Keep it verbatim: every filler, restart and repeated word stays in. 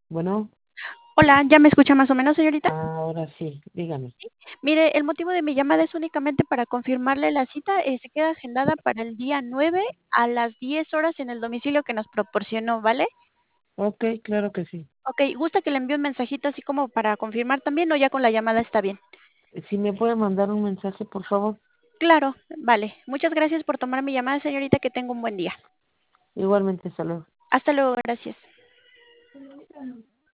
Bueno, Hola, ¿ya me escucha más o menos, señorita? ahora sí, dígame. Mire, el motivo de mi llamada es únicamente para confirmarle la cita. Eh, se queda agendada para el día nueve a las diez horas en el domicilio que nos proporcionó, ¿vale? Ok, claro que sí. Ok, ¿gusta que le envíe un mensajito así como para confirmar también o ya con la llamada está bien? Si me puede mandar un mensaje, por favor. Claro, vale. Muchas gracias por tomar mi llamada, señorita. Que tenga un buen día. Igualmente, saludos. Hasta luego, gracias.